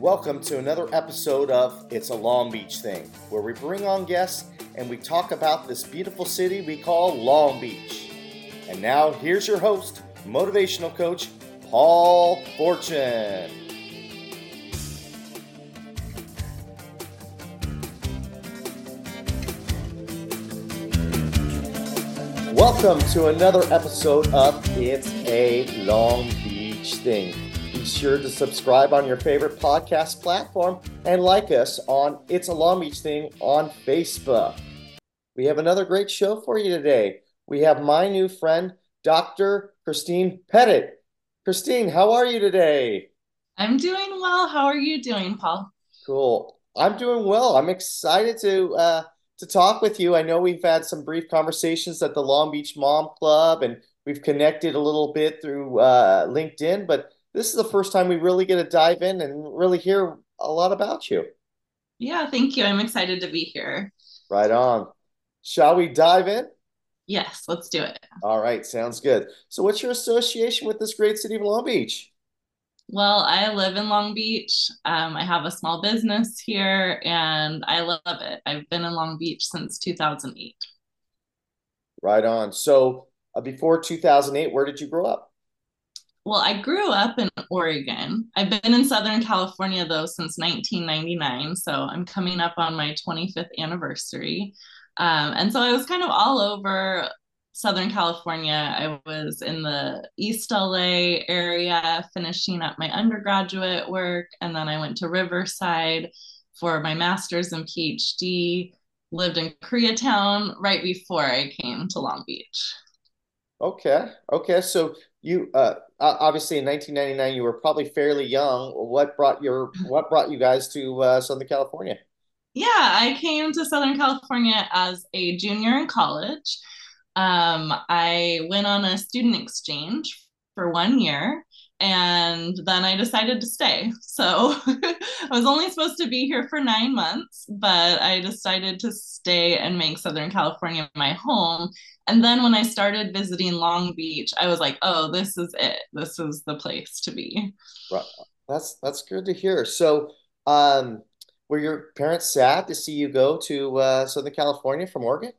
Welcome to another episode of It's a Long Beach Thing, where we bring on guests and we talk about this beautiful city we call Long Beach. And now, here's your host, motivational coach, Paul Fortune. Welcome to another episode of It's a Long Beach Thing. Be sure to subscribe on your favorite podcast platform and like us on It's a Long Beach Thing on Facebook. We have another great show for you today. We have my new friend, Dr. Christine Pettit. Christine, how are you today? I'm doing well. How are you doing, Paul? Cool. I'm doing well. I'm excited to talk with you. I know we've had some brief conversations at the Long Beach Mom Club, and we've connected a little bit through LinkedIn, but this is the first time we really get to dive in and really hear a lot about you. Yeah, thank you. I'm excited to be here. Right on. Shall we dive in? Yes, let's do it. All right, sounds good. So, what's your association with this great city of Long Beach? Well, I live in Long Beach. I have a small business here and I love it. I've been in Long Beach since 2008. Right on. So, before 2008, where did you grow up? Well, I grew up in Oregon. I've been in Southern California though since 1999. So I'm coming up on my 25th anniversary. And so I was kind of all over Southern California. I was in the East LA area finishing up my undergraduate work. And then I went to Riverside for my master's and PhD, lived in Koreatown right before I came to Long Beach. Okay. Okay. So you obviously in 1999 you were probably fairly young. What brought you guys to Southern California? Yeah, I came to Southern California as a junior in college. I went on a student exchange for 1 year and then I decided to stay. So I was only supposed to be here for 9 months, but I decided to stay and make Southern California my home. And then when I started visiting Long Beach, I was like, oh, this is it. This is the place to be. Right. That's good to hear. So, um, were your parents sad to see you go to Southern California from Oregon?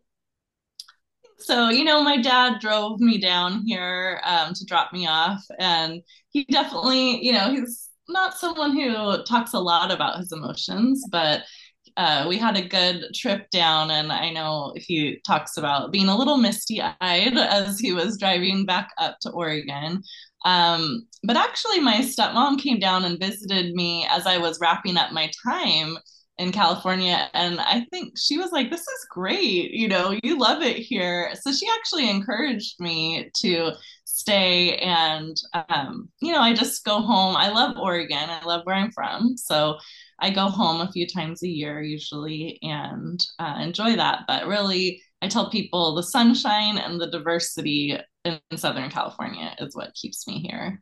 So, my dad drove me down here to drop me off. And he definitely, he's not someone who talks a lot about his emotions, but we had a good trip down. And I know he talks about being a little misty eyed as he was driving back up to Oregon. But actually, my stepmom came down and visited me as I was wrapping up my time in California. And I think she was like, this is great. You love it here. So she actually encouraged me to stay. And, I just go home. I love Oregon. I love where I'm from. So I go home a few times a year usually and enjoy that. But really, I tell people the sunshine and the diversity in Southern California is what keeps me here.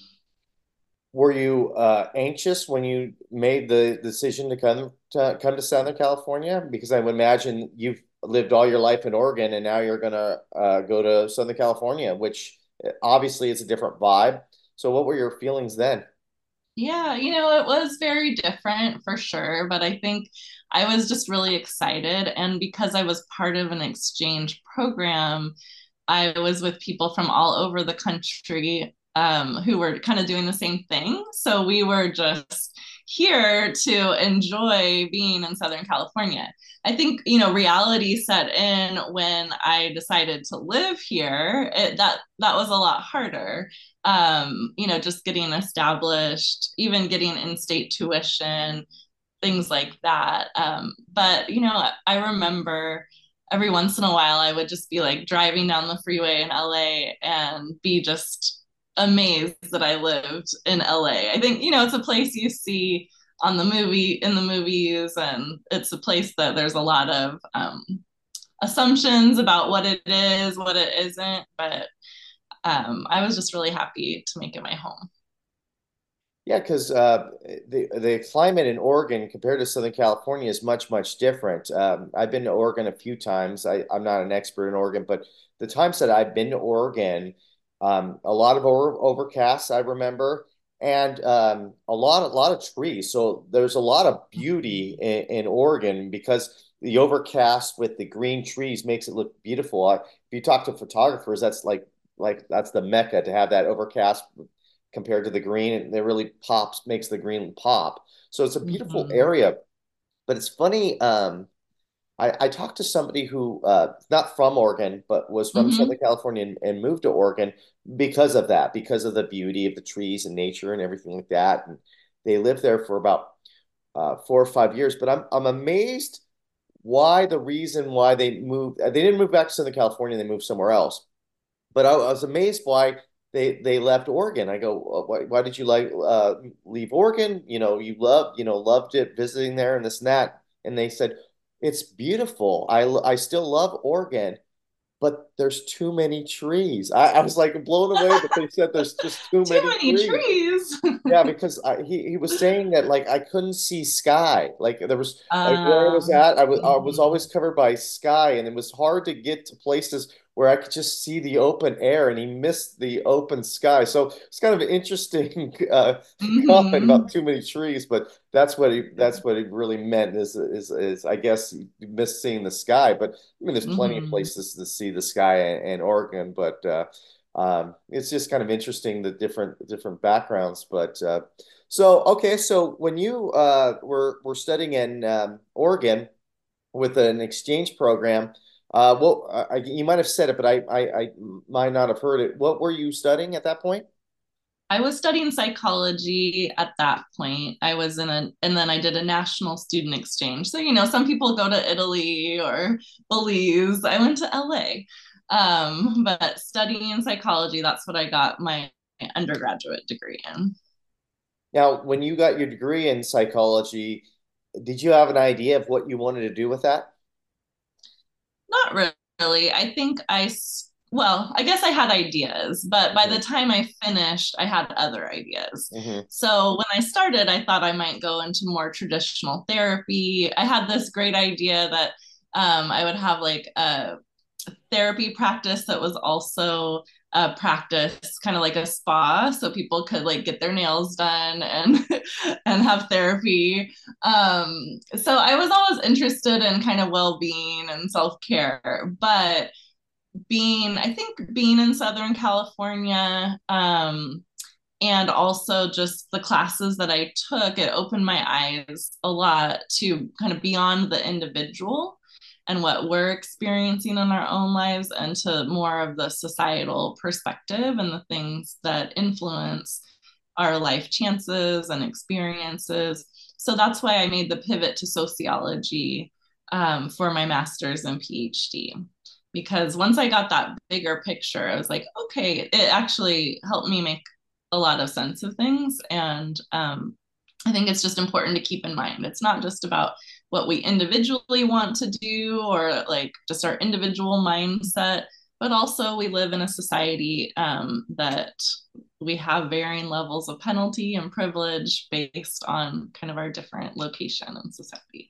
Were you anxious when you made the decision to come to Southern California? Because I would imagine you've lived all your life in Oregon, and now you're gonna go to Southern California, which obviously is a different vibe. So, what were your feelings then? Yeah, it was very different for sure, but I think I was just really excited. And because I was part of an exchange program, I was with people from all over the country who were kind of doing the same thing. So we were just here to enjoy being in Southern California. I think, reality set in when I decided to live here. That was a lot harder. Just getting established, even getting in-state tuition, things like that. But I remember every once in a while I would just be like driving down the freeway in LA and be just amazed that I lived in LA. I think, it's a place you see in the movies, and it's a place that there's a lot of assumptions about what it is, what it isn't. But I was just really happy to make it my home. Yeah, because the climate in Oregon compared to Southern California is much different. I've been to Oregon a few times. I'm not an expert in Oregon, but the times that I've been to Oregon, a lot of overcasts, I remember, and a lot of trees. So there's a lot of beauty in Oregon because the overcast with the green trees makes it look beautiful. If you talk to photographers, that's like that's the mecca to have that overcast compared to the green. It really pops, makes the green pop. So it's a beautiful Mhm. area. But it's funny. I talked to somebody who not from Oregon, but was from Southern Mhm. California and moved to Oregon because of that, because of the beauty of the trees and nature and everything like that. And they lived there for about 4 or 5 years. But I'm amazed why the reason why they moved. They didn't move back to Southern California; they moved somewhere else. But I was amazed why they left Oregon. I go, why did you leave Oregon? Loved it, visiting there and this and that. And they said, it's beautiful. I still love Oregon, but there's too many trees. I was like blown away that they said there's just too Too many many trees. trees. Yeah, because he was saying that like I couldn't see sky. Like there was like where I was Um, at, I was always mhm. covered by sky, and it was hard to get to places where I could just see the open air, and he missed the open sky. So it's kind of an interesting comment about Mhm. too many trees, but that's what he really meant is I guess you miss seeing the sky. But I mean, there's plenty of Mhm. places to see the sky in Oregon, but it's just kind of interesting the different backgrounds. But so okay, so when you were studying in Oregon with an exchange program, you might have said it, but I might not have heard it. What were you studying at that point? I was studying psychology at that point. I was and then I did a national student exchange. So, some people go to Italy or Belize. I went to LA. But studying psychology, that's what I got my undergraduate degree in. Now, when you got your degree in psychology, did you have an idea of what you wanted to do with that? Not really. I think well, I guess I had ideas, but by the Hmm. time I finished, I had other ideas. Hmm. So when I started, I thought I might go into more traditional therapy. I had this great idea that I would have like a therapy practice that was also a practice kind of like a spa so people could like get their nails done and and have therapy. So I was always interested in kind of well-being and self-care, but being in Southern California, and also just the classes that I took, it opened my eyes a lot to kind of beyond the individual and what we're experiencing in our own lives and to more of the societal perspective and the things that influence our life chances and experiences. So that's why I made the pivot to sociology, for my master's and PhD. Because once I got that bigger picture, I was like, okay, it actually helped me make a lot of sense of things. And I think it's just important to keep in mind it's not just about what we individually want to do or like just our individual mindset, but also we live in a society that we have varying levels of penalty and privilege based on kind of our different location in society.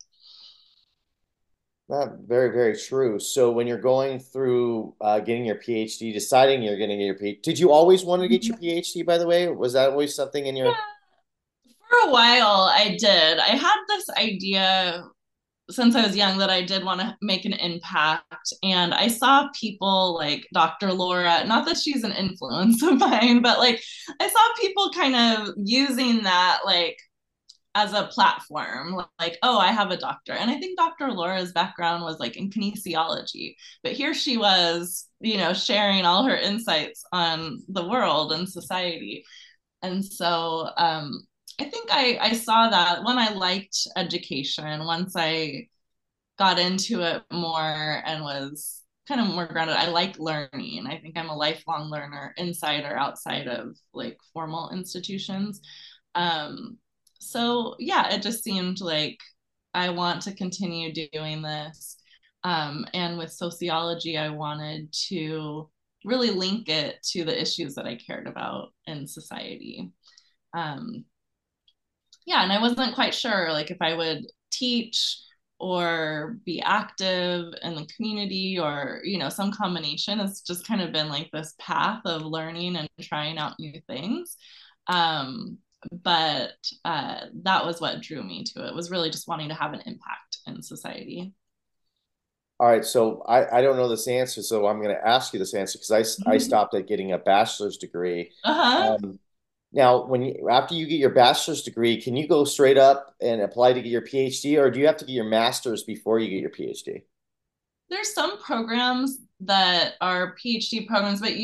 Not very, very true. So when you're going through getting your PhD, deciding you're going to get your PhD, did you always want to get your PhD, by the way? Was that always something in your... For a while, I did. I had this idea since I was young that I did want to make an impact. And I saw people like Dr. Laura, not that she's an influence of mine, but like I saw people kind of using that like as a platform, like, oh, I have a doctor. And I think Dr. Laura's background was like in kinesiology, but here she was, sharing all her insights on the world and society. And so I think I saw that when I liked education, once I got into it more and was kind of more grounded. I like learning. I think I'm a lifelong learner inside or outside of like formal institutions. Um, so yeah, it just seemed like I want to continue doing this. And with sociology, I wanted to really link it to the issues that I cared about in society. Um, yeah, and I wasn't quite sure like if I would teach or be active in the community or some combination. It's just kind of been like this path of learning and trying out new things. Um, but that was what drew me to it, was really just wanting to have an impact in society. All right, so I don't know this answer, so I'm going to ask you this answer because I stopped at getting a bachelor's degree. Uh-huh. Um, Now, after you get your bachelor's degree, can you go straight up and apply to get your PhD, or do you have to get your master's before you get your PhD? There's some programs that are PhD programs, but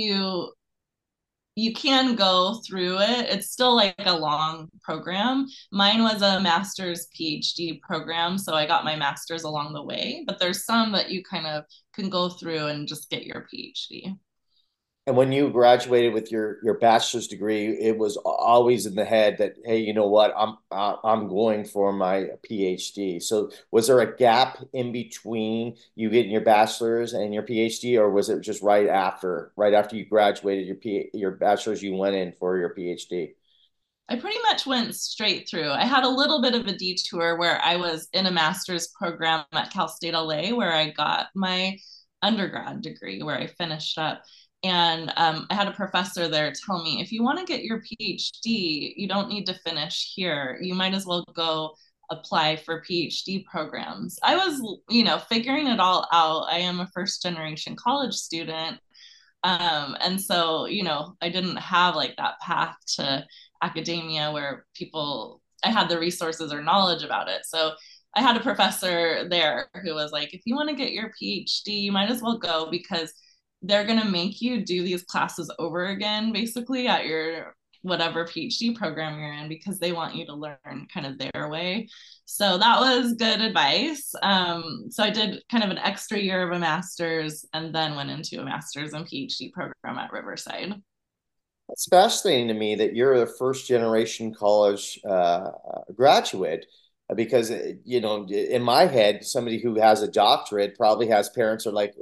you can go through it. It's still like a long program. Mine was a master's PhD program, so I got my master's along the way, but there's some that you kind of can go through and just get your PhD. And when you graduated with your bachelor's degree, it was always in the head that, hey, you know what, I'm going for my PhD. So was there a gap in between you getting your bachelor's and your PhD, or was it just right after you graduated your bachelor's, you went in for your PhD? I pretty much went straight through. I had a little bit of a detour where I was in a master's program at Cal State LA where I got my undergrad degree, where I finished up. And I had a professor there tell me, if you want to get your PhD, you don't need to finish here. You might as well go apply for PhD programs. I was, figuring it all out. I am a first generation college student. And so, I didn't have like that path to academia where I had the resources or knowledge about it. So I had a professor there who was like, if you want to get your PhD, you might as well go, because they're going to make you do these classes over again, basically, at your whatever PhD program you're in, because they want you to learn kind of their way. So that was good advice. So I did kind of an extra year of a master's and then went into a master's and PhD program at Riverside. It's fascinating to me that you're a first generation college graduate because, in my head, somebody who has a doctorate probably has parents who are like,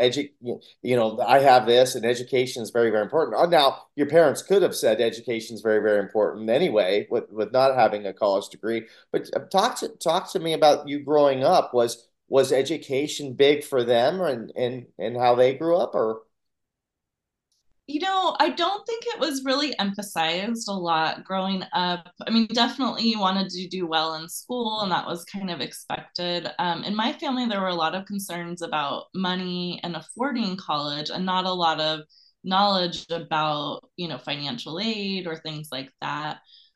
I have this and education is very, very important. Now, your parents could have said education is very, very important anyway with not having a college degree. But talk to me about you growing up. Was education big for them and how they grew up, or? I don't think it was really emphasized a lot growing up. I mean, definitely you wanted to do well in school, and that was kind of expected. In my family, there were a lot of concerns about money and affording college, and not a lot of knowledge about, financial aid or things like that.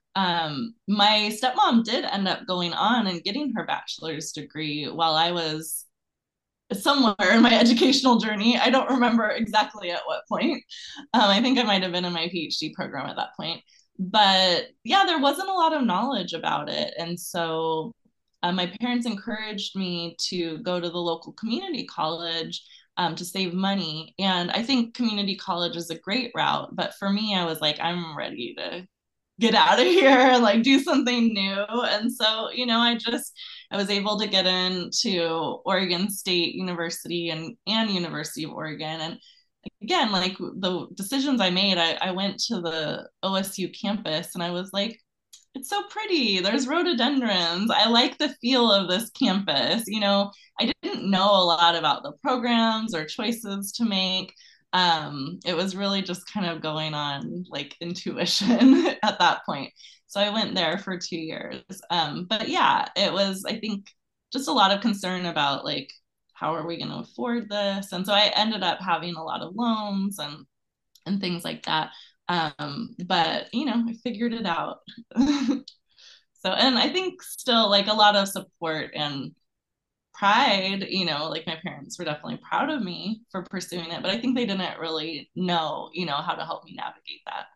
My stepmom did end up going on and getting her bachelor's degree while I was somewhere in my educational journey. I don't remember exactly at what point. I think I might have been in my PhD program at that point. But yeah, there wasn't a lot of knowledge about it. And so my parents encouraged me to go to the local community college to save money. And I think community college is a great route. But for me, I was like, I'm ready to get out of here and like do something new. And so, I was able to get into Oregon State University and University of Oregon. And again, like the decisions I made, I went to the OSU campus and I was like, it's so pretty. There's rhododendrons. I like the feel of this campus. I didn't know a lot about the programs or choices to make. It was really just kind of going on like intuition at that point. So I went there for 2 years. But yeah, it was, I think, just a lot of concern about like, how are we going to afford this? And so I ended up having a lot of loans and things like that. But I figured it out. So, and I think still like a lot of support and pride, like my parents were definitely proud of me for pursuing it, but I think they didn't really know, how to help me navigate that.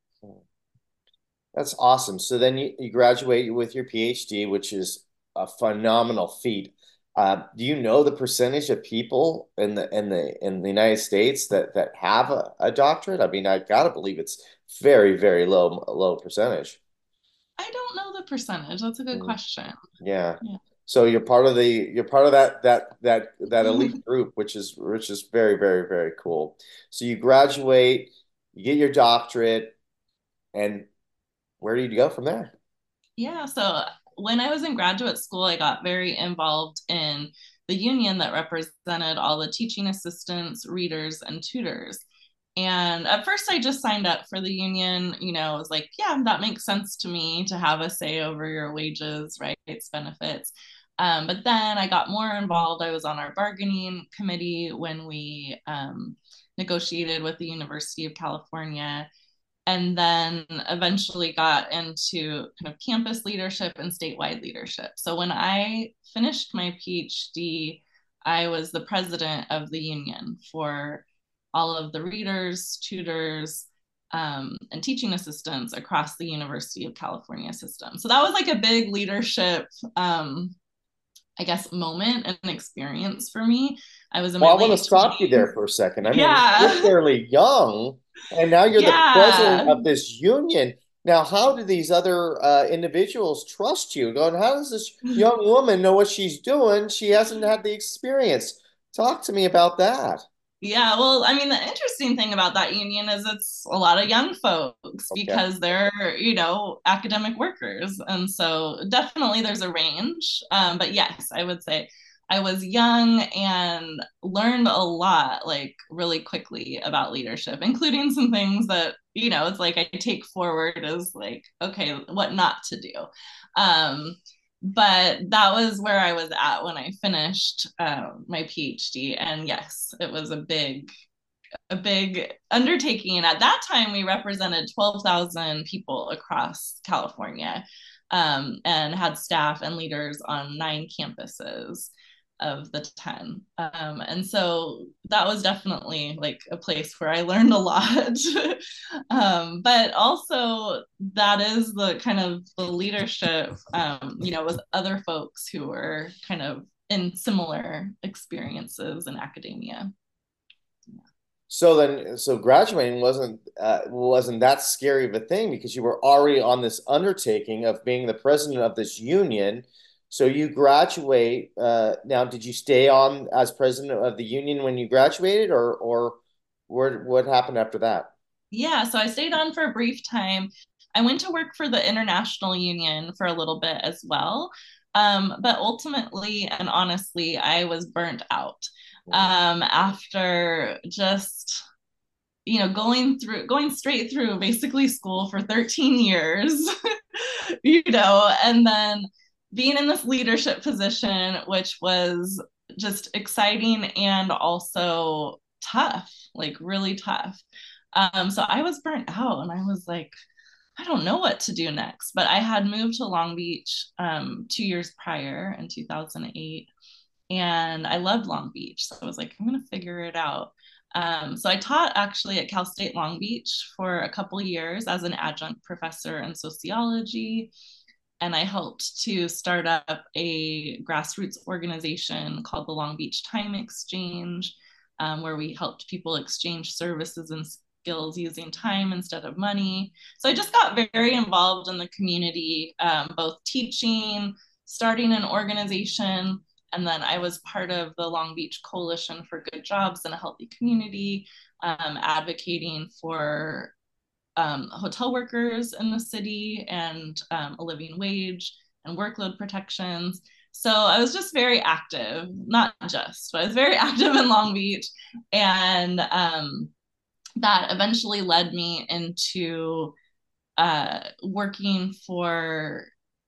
That's awesome. So then you graduate with your PhD, which is a phenomenal feat. Do you know the percentage of people in the United States that have a doctorate? I mean, I gotta believe it's very, very low percentage. I don't know the percentage. That's a good Mm, question. yeah. Yeah. So you're part of that elite group, which is very, very, very cool. So you graduate, you get your doctorate, and where do you go from there? Yeah. So when I was in graduate school, I got very involved in the union that represented all the teaching assistants, readers, and tutors. And at first, I just signed up for the union. I was like, yeah, that makes sense to me to have a say over your wages, rights, benefits. But then I got more involved. I was on our bargaining committee when we negotiated with the University of California, and then eventually got into kind of campus leadership and statewide leadership. So when I finished my PhD, I was the president of the union for all of the readers, tutors, and teaching assistants across the University of California system. So that was like a big leadership, I guess, moment and experience for me. I was in my Well, I want to late stop you 20s. there for a second. I mean, you're Yeah. fairly young, and now you're the president Yeah. of this union. Now, how do these other individuals trust you? Going, how does this young woman know what she's doing? She hasn't had the experience. Talk to me about that. Yeah, well, I mean, the interesting thing about that union is it's a lot of young folks Okay. because they're, academic workers. And so definitely there's a range. But yes, I would say I was young and learned a lot, like really quickly about leadership, including some things that, it's like I take forward as like, okay, what not to do. Um, but that was where I was at when I finished my PhD. And yes, it was a big undertaking. And at that time, we represented 12,000 people across California, and had staff and leaders on 9 campuses of the 10. And so that was definitely like a place where I learned a lot. But also that is the kind of the leadership, with other folks who were kind of in similar experiences in academia. So graduating wasn't that scary of a thing because you were already on this undertaking of being the president of this union. So you graduate. Now, did you stay on as president of the union when you graduated, or what happened after that? Yeah, so I stayed on for a brief time. I went to work for the International Union for a little bit as well. But ultimately and honestly, I was burnt out after just, going straight through basically school for 13 years, and then being in this leadership position, which was just exciting and also tough, like really tough. So I was burnt out and I was like, I don't know what to do next. But I had moved to Long Beach 2 years prior in 2008, and I loved Long Beach. So I was like, I'm going to figure it out. So I taught actually at Cal State Long Beach for a couple years as an adjunct professor in sociology. And I helped to start up a grassroots organization called the Long Beach Time Exchange, where we helped people exchange services and skills using time instead of money. So I just got very involved in the community, both teaching, starting an organization, and then I was part of the Long Beach Coalition for Good Jobs and a Healthy Community, advocating for hotel workers in the city and a living wage and workload protections. So I was just very active, not just, but I was very active in Long Beach. And that eventually led me into working for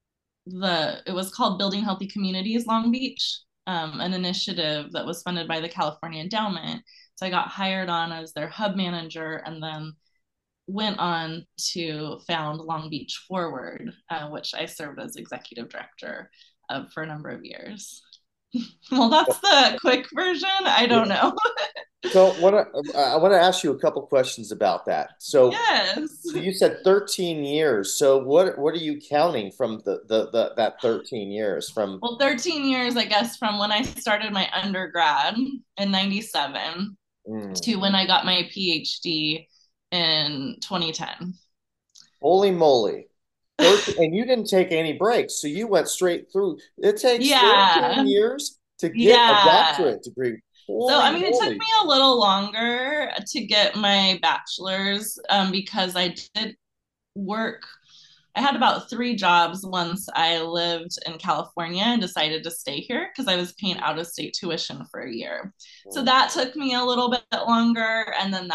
it was called Building Healthy Communities Long Beach, an initiative that was funded by the California Endowment. So I got hired on as their hub manager and then went on to found Long Beach Forward, which I served as executive director of for a number of years. Well, that's the quick version. I don't Yeah. know. So I want to ask you a couple questions about that. So Yes. you said 13 years. So what are you counting from the that 13 years from? Well, 13 years, I guess, from when I started my undergrad in 97 Mm, to when I got my PhD in 2010. holy moly. 13, and you didn't take any breaks, so you went straight through. It takes 13 Yeah. years to get a Yeah. doctorate degree. So, I Holy mean, it took moly. me a little longer to get my bachelor's, because I did work. I had about 3 jobs once I lived in California and decided to stay here because I was paying out of state tuition for a year. So Mm, that took me a little bit longer. And then that,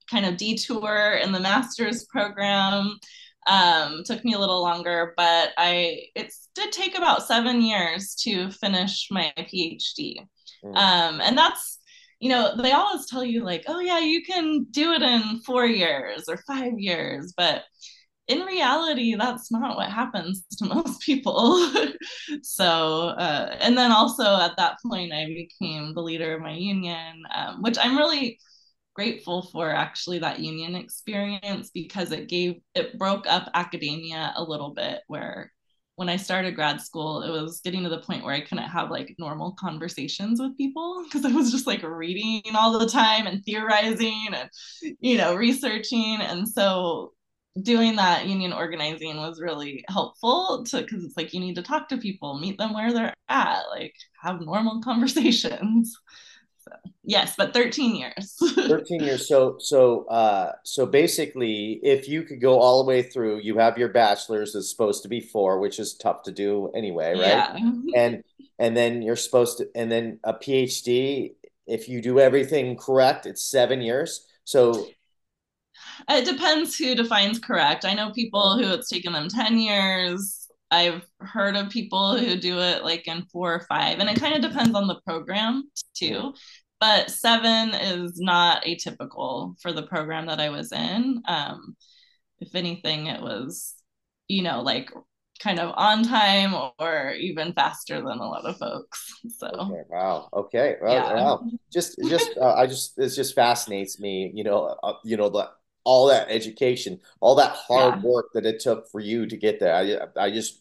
kind of detour in the master's program. Took me a little longer, but it did take about 7 years to finish my PhD. Mm. And that's, they always tell you like, oh yeah, you can do it in 4 years or 5 years, but in reality, that's not what happens to most people. So, and then also at that point, I became the leader of my union, which I'm really grateful for, actually, that union experience, because it broke up academia a little bit, where when I started grad school, it was getting to the point where I couldn't have like normal conversations with people because I was just like reading all the time and theorizing and, researching. And so doing that union organizing was really helpful because it's like you need to talk to people, meet them where they're at, like have normal conversations. So yes, but 13 years. 13 years. So basically, if you could go all the way through, you have your bachelor's is supposed to be 4, which is tough to do anyway, right? Yeah. And and then you're supposed to, and then a PhD, if you do everything correct, it's 7 years. So It depends who defines correct. I know people who it's taken them 10 years. I've heard of people who do it like in 4 or 5, and it kind of depends on the program mm, too. But 7 is not atypical for the program that I was in. If anything, it was, like kind of on time or even faster than a lot of folks. So, okay, wow, okay, well, yeah. wow. It just fascinates me, all that education, all that hard Yeah. work that it took for you to get there. I just,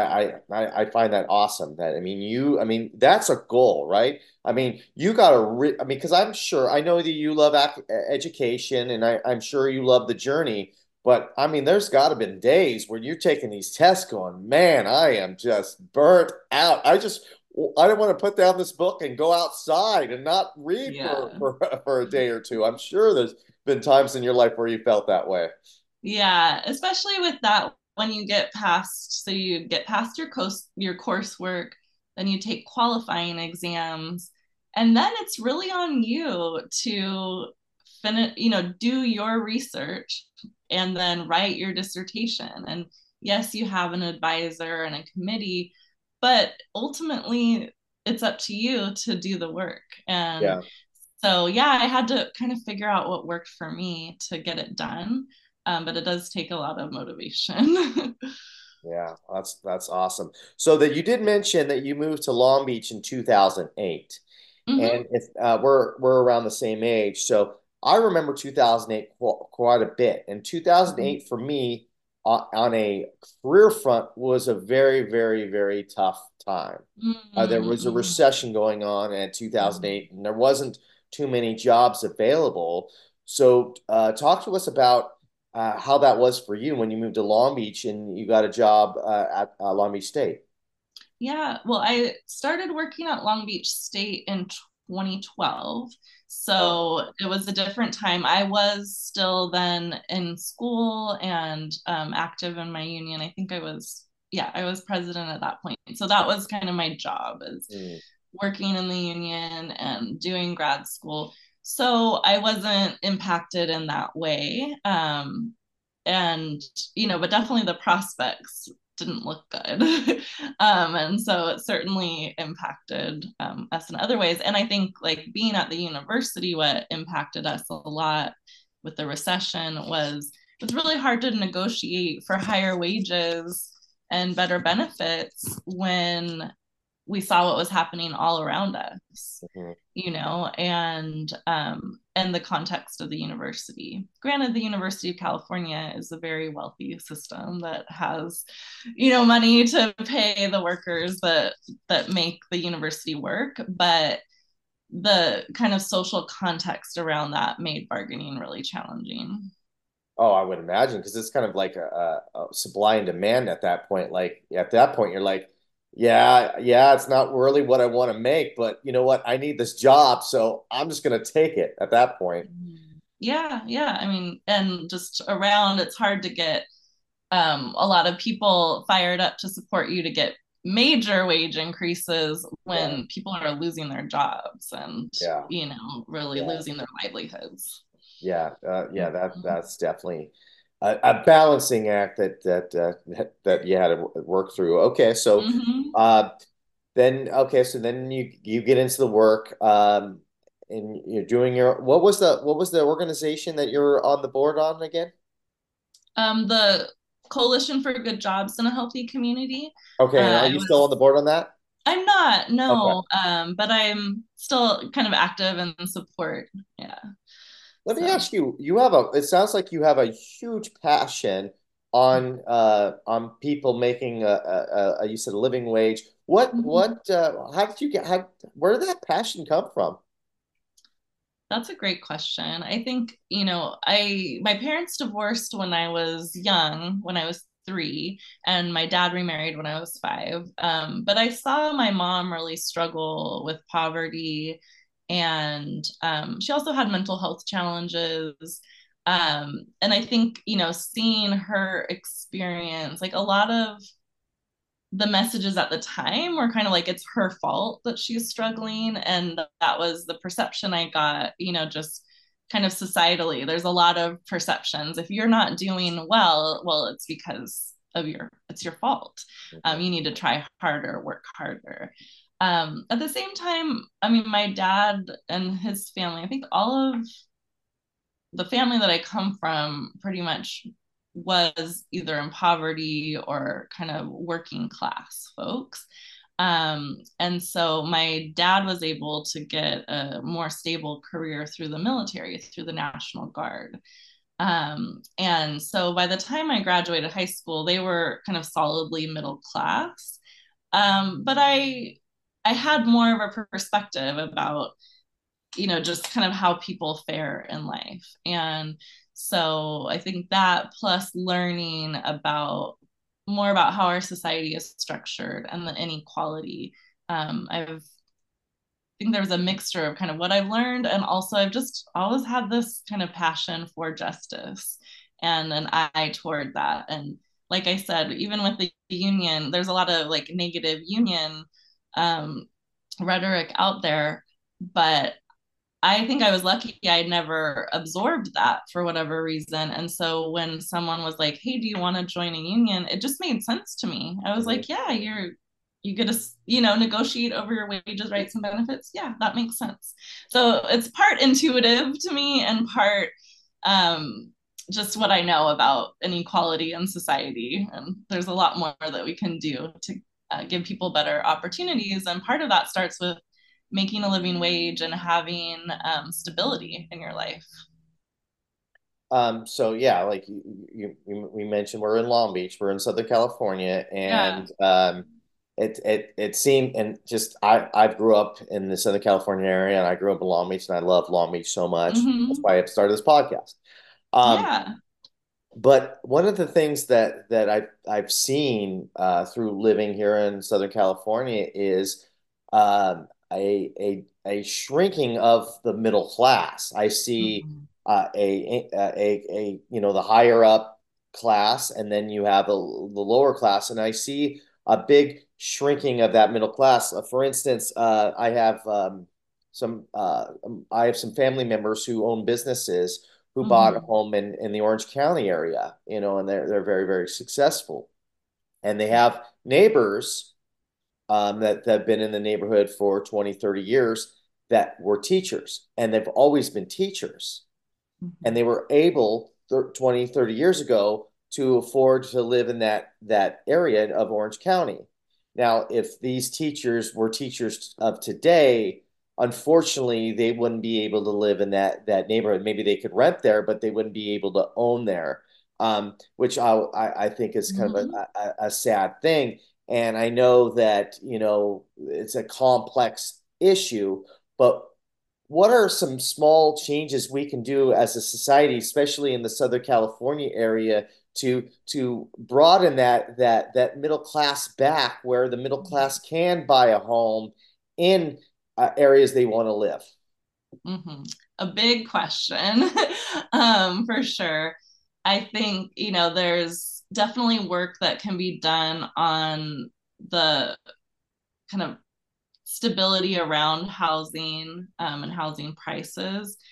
I find that awesome. I mean, that's a goal, right? I mean, you got to, I mean, because I'm sure, I know that you love education, and I'm sure you love the journey. But I mean, there's got to been days when you're taking these tests going, man, I am just burnt out. I don't want to put down this book and go outside and not read Yeah. for a day or two. I'm sure there's been times in your life where you felt that way. Yeah, especially with that, when you get past, so you get past your coursework, then you take qualifying exams, and then it's really on you to finish, do your research and then write your dissertation. And yes, you have an advisor and a committee, but ultimately it's up to you to do the work. And Yeah. so, yeah, I had to kind of figure out what worked for me to get it done. But it does take a lot of motivation. Yeah, that's awesome. So that you did mention that you moved to Long Beach in 2008, Hmm. and if we're around the same age, so I remember 2008 quite a bit. And 2008 for me, on a career front, was a very, very, very tough time. There was a Mm-hmm. recession going on in 2008, and there wasn't too many jobs available. So, talk to us about how that was for you when you moved to Long Beach and you got a job at Long Beach State. Yeah, well, I started working at Long Beach State in 2012. Oh, So it was a different time. I was still then in school and active in my union. I think I was president at that point. So that was kind of my job, is mm, working in the union and doing grad school. So I wasn't impacted in that way. And, but definitely the prospects didn't look good. And so it certainly impacted us in other ways. And I think like being at the university, what impacted us a lot with the recession was it's really hard to negotiate for higher wages and better benefits when we saw what was happening all around us, mhm. and the context of the university. Granted, the University of California is a very wealthy system that has, money to pay the workers that make the university work, but the kind of social context around that made bargaining really challenging. Oh, I would imagine because it's kind of like a supply and demand at that point. Like at that point, you're like, yeah, yeah, it's not really what I want to make, but you know what? I need this job, so I'm just gonna take it at that point. Yeah, yeah. I mean, and just around, it's hard to get a lot of people fired up to support you to get major wage increases Yeah, when people are losing their jobs and, yeah, really yeah. losing their livelihoods. Yeah, that's definitely a balancing act that you had to work through. Okay, so Mm-hmm. uh, so then you get into the work, and you're doing your what was the organization that you're on the board on again? The Coalition for Good Jobs in a Healthy Community. Okay, and are I you still on the was board on that? I'm not, Okay. no, but I'm still kind of active in support. Yeah. Let me So. ask you, it sounds like you have a huge passion on people making you said a living wage. Mhm. How did you get where did that passion come from? That's a great question. I think, my parents divorced when I was young, when I was 3, and my dad remarried when I was 5. But I saw my mom really struggle with poverty, and she also had mental health challenges. And I think, seeing her experience, like a lot of the messages at the time were kind of like it's her fault that she's struggling, and that was the perception I got, just kind of societally. There's a lot of perceptions. If you're not doing well, it's because it's your fault. Mhm. You need to try harder, work harder. At the same time, I mean, my dad and his family, I think all of the family that I come from pretty much was either in poverty or kind of working class folks. And so my dad was able to get a more stable career through the military, through the National Guard. And so by the time I graduated high school, they were kind of solidly middle class. But I had more of a perspective about, just kind of how people fare in life. And so I think that plus learning about more about how our society is structured and the inequality. I think there was a mixture of kind of what I've learned, and also I've just always had this kind of passion for justice and an eye toward that. And like I said, even with the union, there's a lot of like negative union um, rhetoric out there, but I think I was lucky I never absorbed that for whatever reason. And so when someone was like, "Hey, do you want to join a union?" It just made sense to me. I was Mhm. like, "Yeah, you get to, negotiate over your wages, rights, and benefits. Yeah, that makes sense." So it's part intuitive to me and part um, just what I know about inequality in society. And there's a lot more that we can do to give people better opportunities. And part of that starts with making a living wage and having stability in your life. So yeah, like we mentioned, we're in Long Beach, we're in Southern California, Yeah. and it seemed and just I grew up in the Southern California area, and I grew up in Long Beach, and I love Long Beach so much. That's Mm-hmm. why I started this podcast. Um, Yeah. but one of the things that I've seen through living here in Southern California is a shrinking of the middle class. I see Mm-hmm. the higher up class, and then you have the lower class, and I see a big shrinking of that middle class. For instance, I have some family members who own businesses who bought a Mm-hmm. home in the Orange County area, and they're very, very successful. And they have neighbors that have been in the neighborhood for 20, 30 years that were teachers, and they've always been teachers. And Mm-hmm. they were able 20, 30 years ago to afford to live in that area of Orange County. Now, if these teachers were teachers of today, unfortunately, they wouldn't be able to live in that neighborhood. Maybe they could rent there, but they wouldn't be able to own there, which I think is kind of Mm-hmm. a sad thing. And I know that, it's a complex issue, but what are some small changes we can do as a society, especially in the Southern California area, to broaden that middle class back, where the middle class can buy a home in areas they want to live? Mm-hmm. A big question, for sure. I think, there's definitely work that can be done on the kind of stability around housing and housing prices.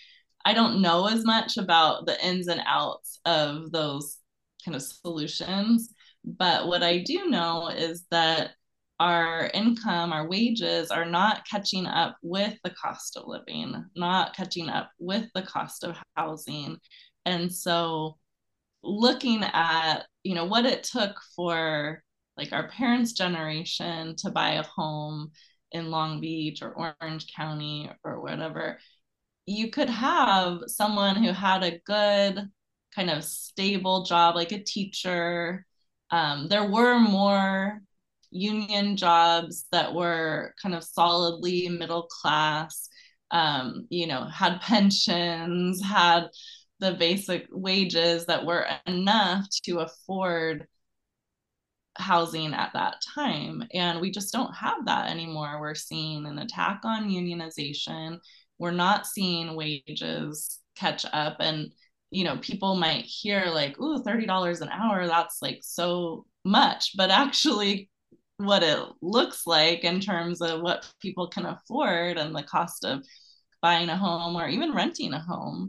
I don't know as much about the ins and outs of those kind of solutions. But what I do know is that our income, our wages are not catching up with the cost of living, not catching up with the cost of housing. And so looking at, what it took for like our parents' generation to buy a home in Long Beach or Orange County or whatever, you could have someone who had a good kind of stable job, like a teacher. There were more union jobs that were kind of solidly middle class, had pensions, had the basic wages that were enough to afford housing at that time. And we just don't have that anymore. We're seeing an attack on unionization. We're not seeing wages catch up. And, people might hear like, ooh, $30 an hour, that's like so much. But actually, what it looks like in terms of what people can afford and the cost of buying a home or even renting a home,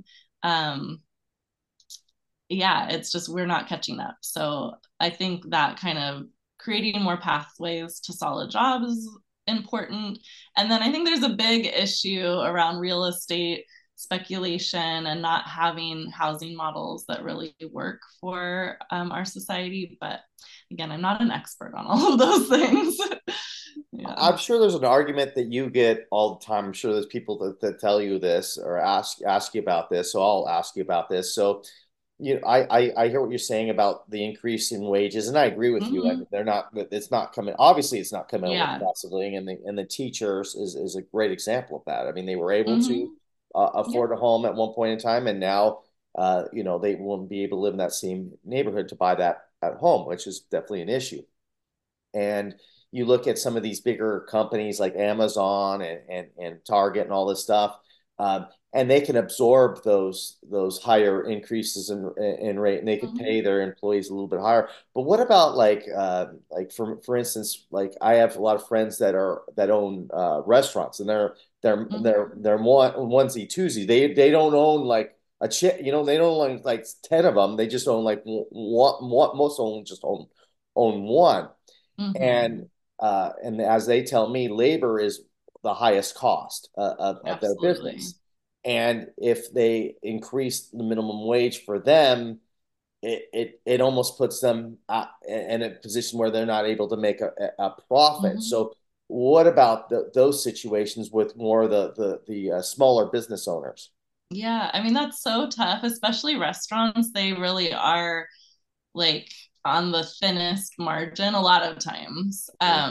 yeah, it's just we're not catching up. So I think that kind of creating more pathways to solid jobs is important. And then I think there's a big issue around real estate speculation and not having housing models that really work for our society. But again, I'm not an expert on all of those things. Yeah. I'm sure there's an argument that you get all the time. I'm sure there's people that tell you this or ask you about this. So I'll ask you about this. So, I hear what you're saying about the increase in wages, and I agree with you. Like Mm-hmm. they're not, it's not coming. Obviously, it's not coming with Yeah. cost of living, and the teachers is a great example of that. I mean, they were able to Mm-hmm. Yeah. afford a home at one point in time, and now, they won't be able to live in that same neighborhood to buy that at home, which is definitely an issue. And you look at some of these bigger companies like Amazon and Target and all this stuff, and they can absorb those higher increases in rate, and they could Mm-hmm. pay their employees a little bit higher. But what about like for instance, like I have a lot of friends that own restaurants, and Mm-hmm. they're more onesie twosie. They don't own like a chip, they don't own like 10 of them. They just own like one most of them just own one. Mm-hmm. And as they tell me, labor is the highest cost of their Absolutely. business. And if they increase the minimum wage for them, it almost puts them in a position where they're not able to make a profit. Mm-hmm. So what about those situations with more of the smaller business owners? Yeah, I mean, that's so tough, especially restaurants. They really are like on the thinnest margin a lot of times,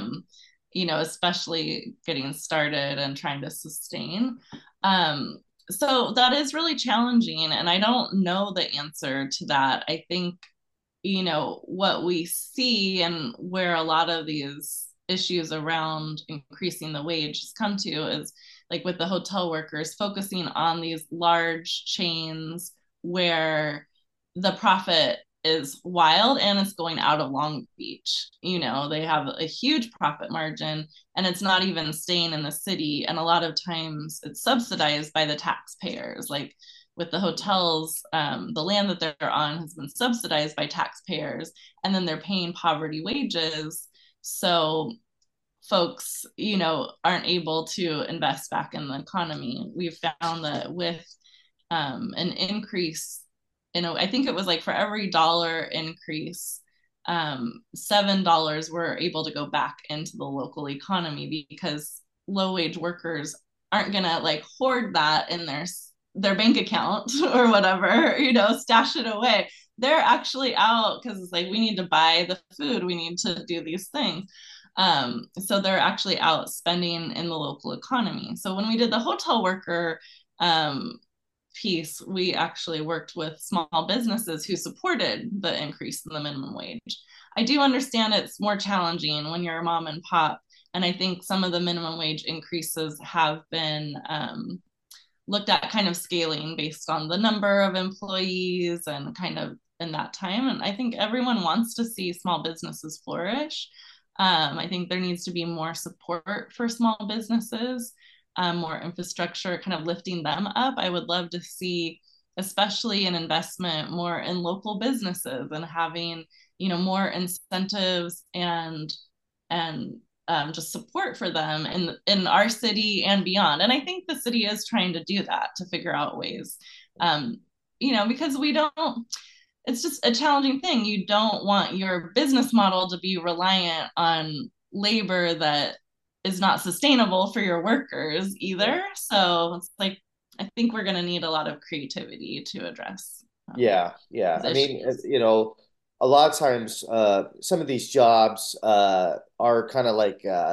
especially getting started and trying to sustain. Um, so that is really challenging. And I don't know the answer to that. I think, what we see and where a lot of these issues around increasing the wage come to is like with the hotel workers focusing on these large chains where the profit is wild and it's going out of Long Beach. They have a huge profit margin and it's not even staying in the city. And a lot of times it's subsidized by the taxpayers. Like with the hotels, the land that they're on has been subsidized by taxpayers, and then they're paying poverty wages. So folks, aren't able to invest back in the economy. We've found that with an increase, I think it was like for every dollar increase, $7 were able to go back into the local economy because low wage workers aren't gonna like hoard that in their bank account or whatever, stash it away. They're actually out because it's like we need to buy the food, we need to do these things. So they're actually out spending in the local economy. So when we did the hotel worker piece, we actually worked with small businesses who supported the increase in the minimum wage. I do understand it's more challenging when you're a mom and pop. And I think some of the minimum wage increases have been looked at kind of scaling based on the number of employees and kind of in that time. And I think everyone wants to see small businesses flourish. I think there needs to be more support for small businesses. more infrastructure, kind of lifting them up. I would love to see, especially an investment more in local businesses and having, more incentives and just support for them in our city and beyond. And I think the city is trying to do that, to figure out ways, because we don't, it's just a challenging thing. You don't want your business model to be reliant on labor that is not sustainable for your workers either. So it's like, I think we're going to need a lot of creativity to address Yeah. these I mean, issues. a lot of times, some of these jobs are kind of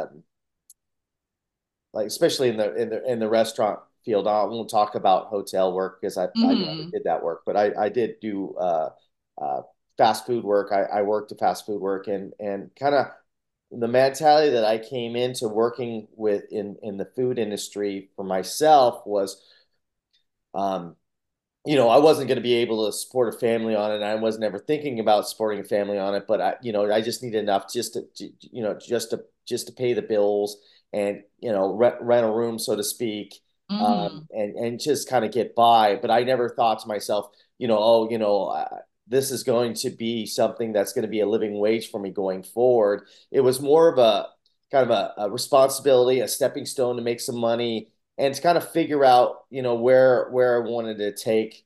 like especially in the restaurant field. I won't talk about hotel work because I never Mm-hmm. did that work, but I did do uh, fast food work. I worked at fast food work, and kind of the mentality that I came into working with in the food industry for myself was, um, I wasn't going to be able to support a family on it. And I wasn't ever thinking about supporting a family on it, but I just needed enough just to pay the bills and, rent a room, so to speak, Mm-hmm. and just kind of get by. But I never thought to myself, oh, this is going to be something that's going to be a living wage for me going forward. It was more of a kind of a responsibility, a stepping stone to make some money and to kind of figure out, where I wanted to take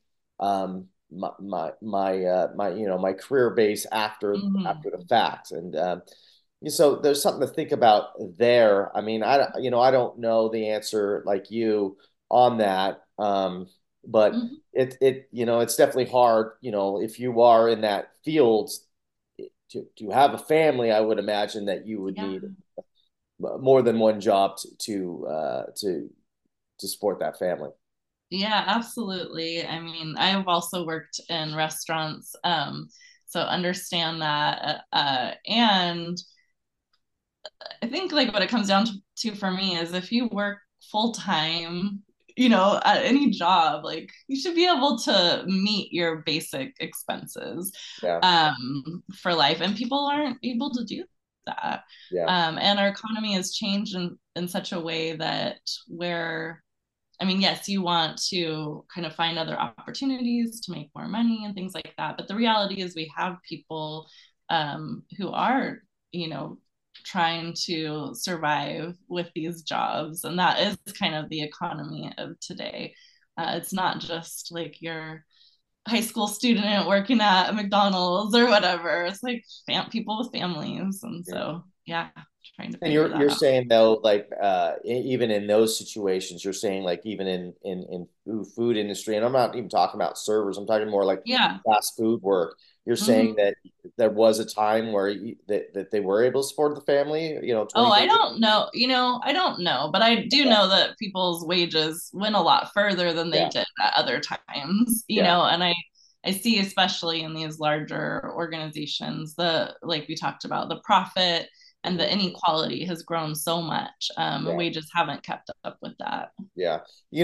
my career base after the Mm-hmm. fact. And so there's something to think about there. I mean, I don't know the answer like you on that. But Mm-hmm. it's definitely hard, if you are in that field to have a family. I would imagine that you would Yeah. need more than one job to support that family. Yeah, absolutely. I mean, I've also worked in restaurants, so understand that. And I think like what it comes down to for me is if you work full time, at any job, like you should be able to meet your basic expenses Yeah, for life, and people aren't able to do that. yeah, And our economy has changed in such a way that where I mean, yes, you want to kind of find other opportunities to make more money and things like that. But the reality is, we have people who are, you know, trying to survive with these jobs. And that is kind of the economy of today. It's not just like your high school student working at McDonald's or whatever. It's like people with families. And yeah. so, yeah, trying to And figure you're that out. saying though, like even in those situations, you're saying like even in food industry, and I'm not even talking about servers. I'm talking more like Yeah. fast food work. You're saying Mm-hmm. that there was a time where that they were able to support the family, Oh, 20, I 30. don't know. I don't know, but I do Yeah, know that people's wages went a lot further than they yeah, did at other times, yeah, and I see especially in these larger organizations, like we talked about, the profit and the mhm, inequality has grown so much. And yeah. wages haven't kept up with that. Yeah,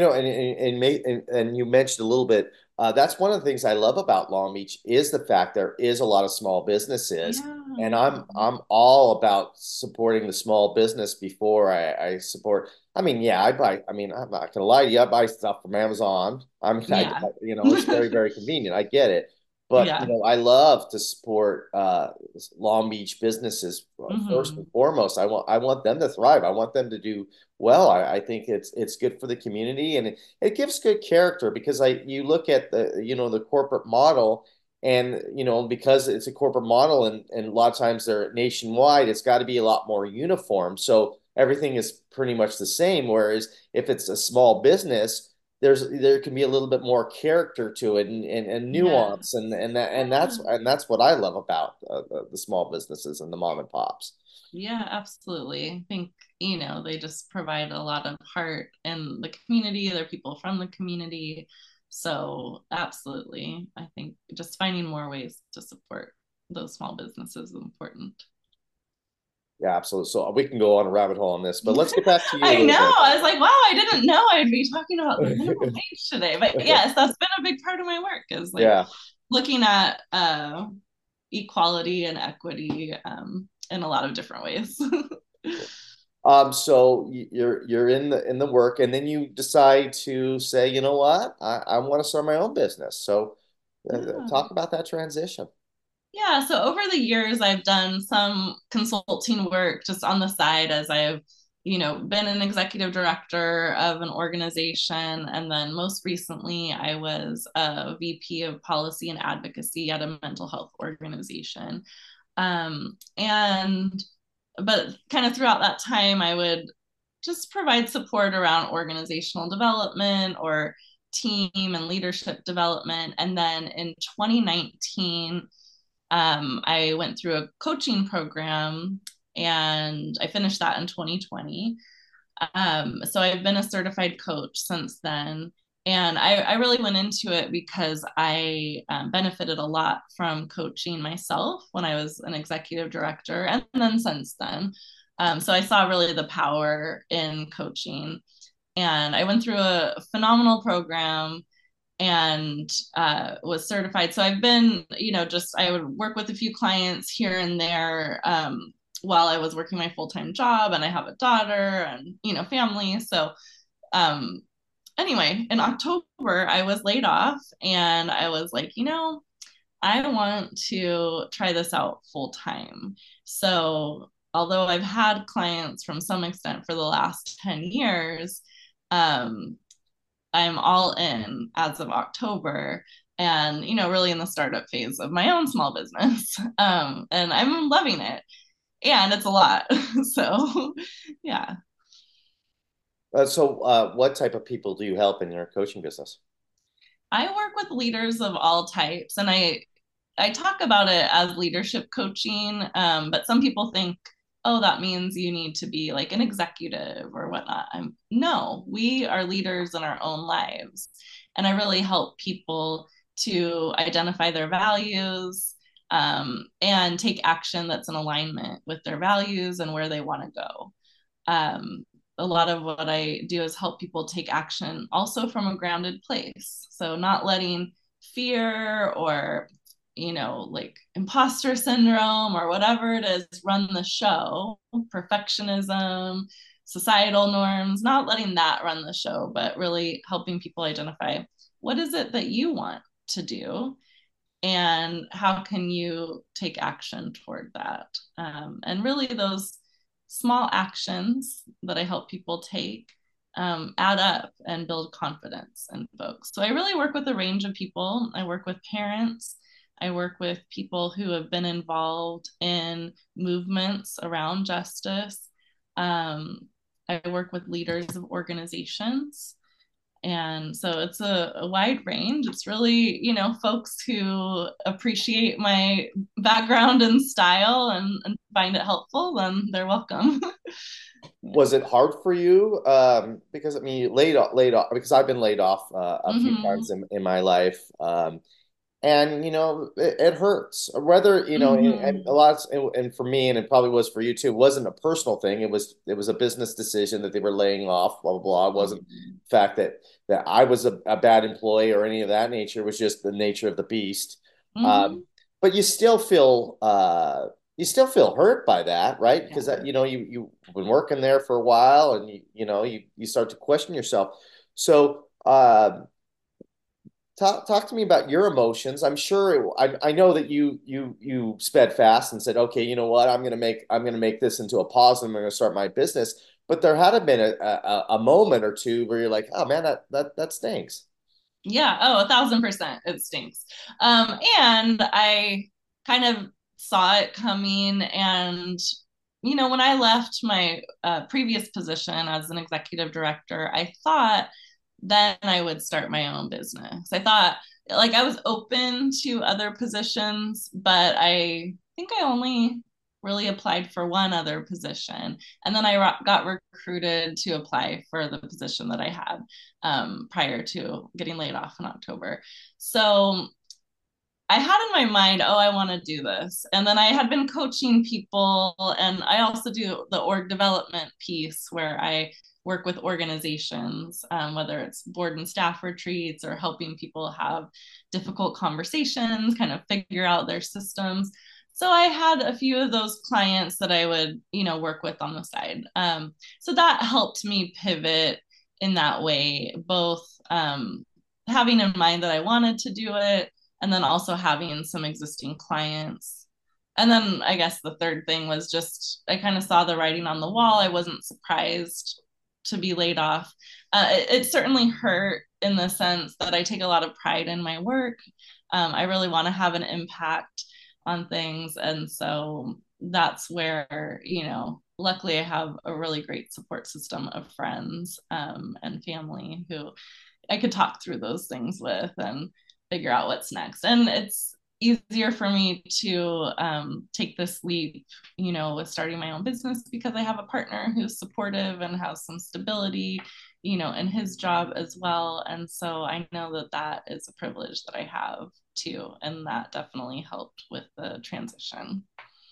and you mentioned a little bit. That's one of the things I love about Long Beach is the fact there is a lot of small businesses, Yeah. and I'm all about supporting the small business before I support. I mean, yeah, I buy. I mean, I'm not gonna lie to you. I buy stuff from Amazon. I mean, Yeah. it's very very convenient. I get it, but Yeah. I love to support Long Beach businesses first and Hmm. foremost. I want them to thrive. I want them to do well. I think it's good for the community and it gives good character because you look at the corporate model and because it's a corporate model and a lot of times they're nationwide, it's got to be a lot more uniform. So everything is pretty much the same. Whereas if it's a small business, there can be a little bit more character to it and Yeah. nuance and that's Yeah. and that's what I love about the small businesses and the mom and pops. Yeah, absolutely. I think, they just provide a lot of heart in the community. They're people from the community. So, absolutely. I think just finding more ways to support those small businesses is important. Yeah, absolutely. So we can go on a rabbit hole on this, but let's get back to you a I little know. bit. I was like, wow, I didn't know I'd be talking about the minimum wage today. But yes, that's been a big part of my work is like Yeah, looking at equality and equity in a lot of different ways. So you're in the work, and then you decide to say, you know what, I want to start my own business. So Yeah. talk about that transition. Yeah, so over the years, I've done some consulting work just on the side as I've, been an executive director of an organization. And then most recently, I was a VP of policy and advocacy at a mental health organization. But kind of throughout that time, I would just provide support around organizational development or team and leadership development. And then in 2019, I went through a coaching program and I finished that in 2020. So I've been a certified coach since then. And I really went into it because I benefited a lot from coaching myself when I was an executive director and then since then. So I saw really the power in coaching. And I went through a phenomenal program and was certified. So I've been, just I would work with a few clients here and there while I was working my full time job, and I have a daughter and family. So um, anyway, in October I was laid off, and I was like, I want to try this out full time. So although I've had clients from some extent for the last 10 years, um, I'm all in as of October and, really in the startup phase of my own small business. And I'm loving it. And it's a lot. So, yeah. What type of people do you help in your coaching business? I work with leaders of all types, and I talk about it as leadership coaching, but some people think, oh, that means you need to be like an executive or whatnot. No, we are leaders in our own lives. And I really help people to identify their values and take action that's in alignment with their values and where they want to go. A lot of what I do is help people take action also from a grounded place. So, not letting fear or like imposter syndrome or whatever it is run the show, perfectionism, societal norms, not letting that run the show, but really helping people identify what is it that you want to do and how can you take action toward that. And really, those small actions that I help people take add up and build confidence in folks. So I really work with a range of people. I work with parents. I work with people who have been involved in movements around justice. I work with leaders of organizations. And so it's a wide range. It's really, folks who appreciate my background and style and find it helpful, then they're welcome. Yeah. Was it hard for you? Because I mean, you laid off because I've been laid off a few Mm-hmm. times in my life. And it hurts whether and a Mm-hmm. lot and for me, and it probably was for you too, it wasn't a personal thing. It was a business decision that they were laying off, blah blah blah. It wasn't the fact that I was a bad employee or any of that nature. It was just the nature of the beast. Mm-hmm. um, but you still feel hurt by that, right? Because Yeah. that you've been working there for a while, and you start to question yourself. So talk to me about your emotions. I'm sure I know that you sped fast and said, okay, you know what, I'm gonna make this into a positive. I'm gonna start my business. But there had to been a moment or two where you're like, oh man, that stinks. Yeah. Oh, 1,000%. It stinks. And I kind of saw it coming. And, when I left my previous position as an executive director, I thought then I would start my own business. I thought like I was open to other positions, but I think I only really applied for one other position. And then I got recruited to apply for the position that I had prior to getting laid off in October. So I had in my mind, oh, I want to do this. And then I had been coaching people, and I also do the org development piece where I work with organizations, whether it's board and staff retreats or helping people have difficult conversations, kind of figure out their systems. So I had a few of those clients that I would, work with on the side. So that helped me pivot in that way, both having in mind that I wanted to do it, and then also having some existing clients. And then I guess the third thing was just I kind of saw the writing on the wall. I wasn't surprised to be laid off. It certainly hurt in the sense that I take a lot of pride in my work. I really want to have an impact on things. And so that's where, luckily I have a really great support system of friends and family who I could talk through those things with and figure out what's next. And it's easier for me to take this leap, with starting my own business because I have a partner who's supportive and has some stability, in his job as well. And so I know that that is a privilege that I have too. And that definitely helped with the transition.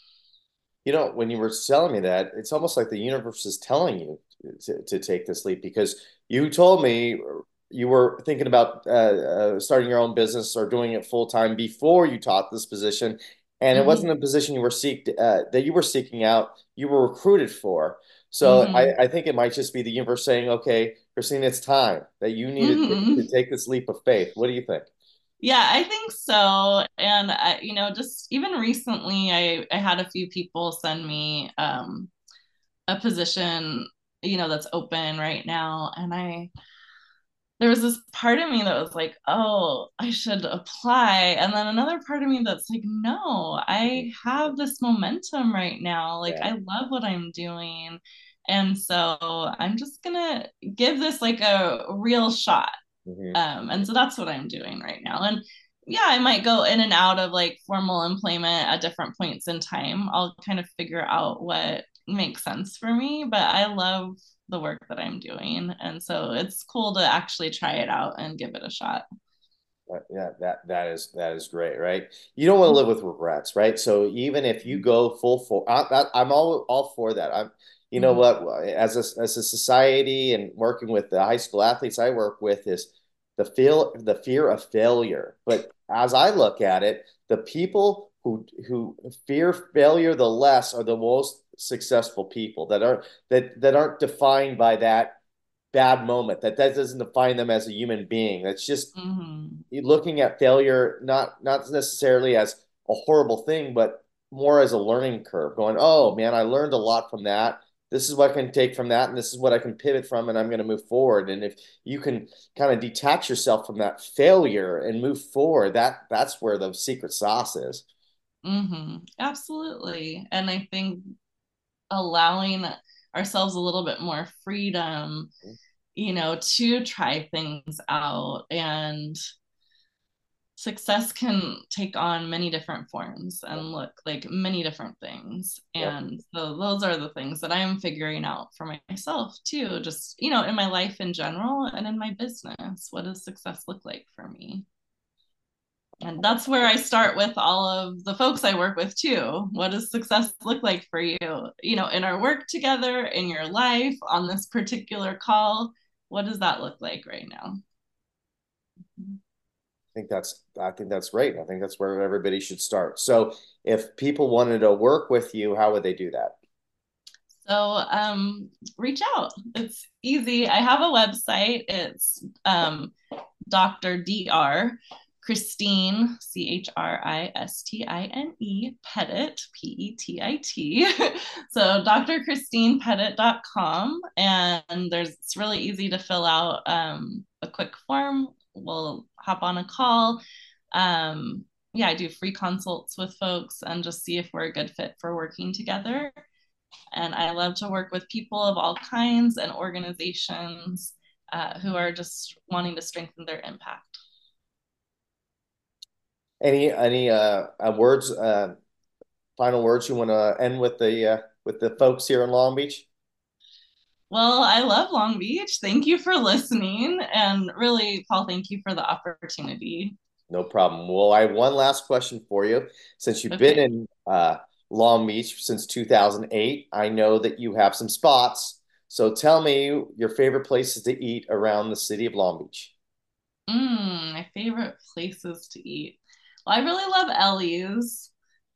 When you were telling me that, it's almost like the universe is telling you to take this leap because you told me you were thinking about starting your own business or doing it full time before you taught this position, and it wasn't Mm-hmm. a position that you were seeking out. You were recruited for. So Mm-hmm. I think it might just be the universe saying, "Okay, Christine, it's time that you need to Mm-hmm. take this leap of faith." What do you think? Yeah, I think so. And just even recently, I had a few people send me a position, that's open right now, and there was this part of me that was like, oh, I should apply. And then another part of me that's like, no, Mhm. I have this momentum right now. Like, Yeah. I love what I'm doing. And so I'm just gonna give this like a real shot. Hmm. And so that's what I'm doing right now. And yeah, I might go in and out of like formal employment at different points in time. I'll kind of figure out what makes sense for me, but I love the work that I'm doing. And so it's cool to actually try it out and give it a shot. Yeah, that is great, right? You don't want to live with regrets, right? So even if you go full for, I'm all for that. You know Mm-hmm. what? As a society and working with the high school athletes I work with is the fear of failure. But as I look at it, the people who fear failure the less are the most successful people that aren't defined by that bad moment. That doesn't define them as a human being. That's just Mm-hmm. looking at failure not necessarily as a horrible thing, but more as a learning curve. Going, oh man, I learned a lot from that. This is what I can take from that, and this is what I can pivot from, and I'm going to move forward. And if you can kind of detach yourself from that failure and move forward, that's where the secret sauce is. Mm-hmm. Absolutely. And I think allowing ourselves a little bit more freedom, to try things out. And success can take on many different forms and look like many different things. Yep. And so those are the things that I'm figuring out for myself too, just, in my life in general and in my business. What does success look like for me? And that's where I start with all of the folks I work with too. What does success look like for you? In our work together, in your life, on this particular call, what does that look like right now? I think that's great. I think that's where everybody should start. So if people wanted to work with you, how would they do that? So reach out. It's easy. I have a website. It's Dr. Dr. Christine, Chrisistine Petit, Petit. So drchristinepettit.com. And it's really easy to fill out a quick form. We'll hop on a call. Yeah, I do free consults with folks and just see if we're a good fit for working together. And I love to work with people of all kinds and organizations who are just wanting to strengthen their impact. Any words, final words you want to end with the folks here in Long Beach? Well, I love Long Beach. Thank you for listening. And really, Paul, thank you for the opportunity. No problem. Well, I have one last question for you. Since you've been Okay. in Long Beach since 2008, I know that you have some spots. So tell me your favorite places to eat around the city of Long Beach. My favorite places to eat. Well, I really love Ellie's.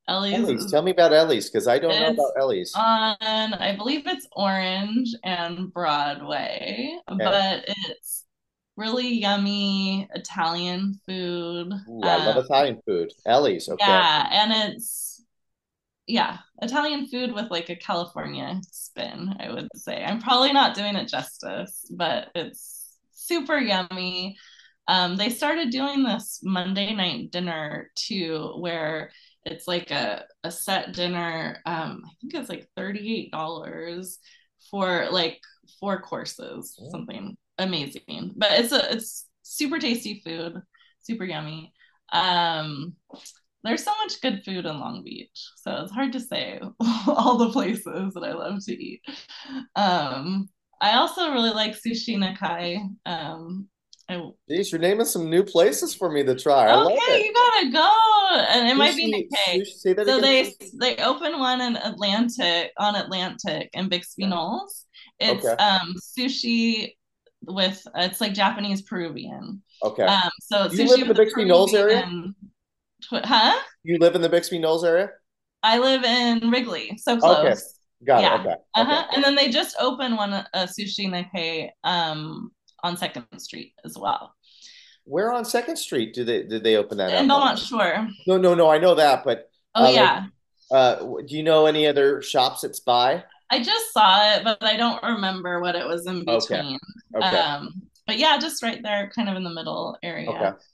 Ellie's Ellie's. is Tell me about Ellie's because I don't know about it's Ellie's. on, I believe it's Orange and Broadway, Okay. but it's really yummy Italian food. Ooh, I love Italian food. Ellie's. Okay. Yeah, and it's yeah, Italian food with like a California spin, I would say. I'm probably not doing it justice, but it's super yummy. They started doing this Monday night dinner too, where it's like a set dinner. I think it's like $38 for like 4 courses, Mm. something amazing. But it's super tasty food, super yummy. There's so much good food in Long Beach, so it's hard to say all the places that I love to eat. Um, I also really like Sushi Nakai. I Geez, you're naming some new places for me to try. I love Okay, it. you gotta go. And it might be Sushi, Nikkei. say that So again, they please. they open one in Atlantic on Atlantic in Bixby Okay. Knolls. It's Okay. sushi with it's like Japanese Peruvian. Okay. So Do you live sushi in the with a Bixby Knolls area? Peruvian huh? You live in the Bixby Knolls area? I live in Wrigley, so Okay. close. Got it. Yeah. Okay. Okay. Uh-huh. And then they just opened one a sushi Nikkei on Second Street as well. Where on Second Street did they open that In up on? Belmont Shore. No, no, no. I know that, but Oh like, yeah. do you know any other shops it's by? I just saw it, but I don't remember what it was in Okay. between. Okay. But yeah, just right there, kind of in the middle Okay. area.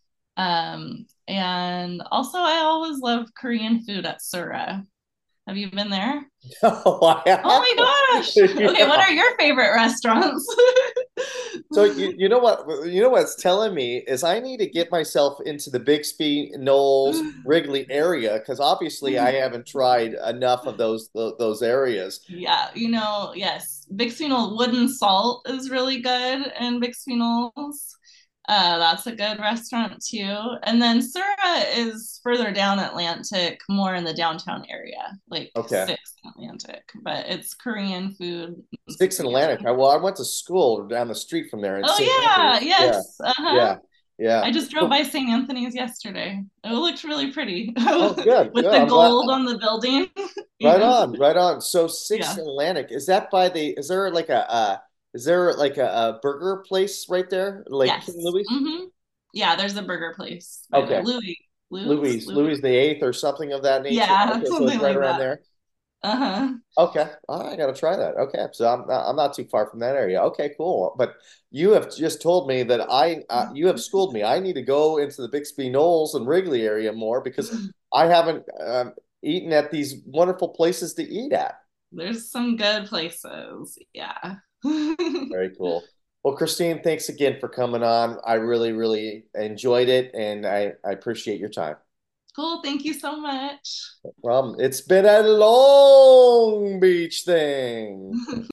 And also, I always love Korean food at Sura. Have you been there? No, I Oh my haven't. gosh. Okay, what Yeah. are your favorite restaurants? So you know what what's telling me is I need to get myself into the Bixby, Knowles, Wrigley area because obviously I haven't tried enough of those areas. Yeah, yes. Big Sweeney Wooden Salt is really good in Big Sweeney's. That's a good restaurant too. And then Sura is further down Atlantic, more in the downtown area, like Okay. Sixth Atlantic. But it's Korean food, Six super in Atlantic. yummy. I went to school down the street from there at Oh St. yeah, Andrews. Yeah. yes. Uh-huh. Yeah. Yeah. I just drove by St. Anthony's yesterday. It looked really pretty Oh, good, with good. the I'm glad. gold on the building, Right even. on, right on. So Sixth Yeah. Atlantic, is that by the, is there like a burger place right there? Like King Yes. Louis? Yeah, there's a burger place by there. Okay. Louis. Louis the Eighth or something of that nature. Yeah, Okay, so it's something right like around that. there. Uh-huh. Okay. All right, I gotta try that. Okay. So I'm not too far from that area. Okay, cool. But you have just told me that you have schooled me. I need to go into the Bixby Knolls and Wrigley area more because I haven't eaten at these wonderful places to eat at. There's some good places. Yeah. Very cool. Well, Christine, thanks again for coming on. I really, really enjoyed it, and I appreciate your time. Cool. Thank you so much. No problem. It's been a Long Beach thing.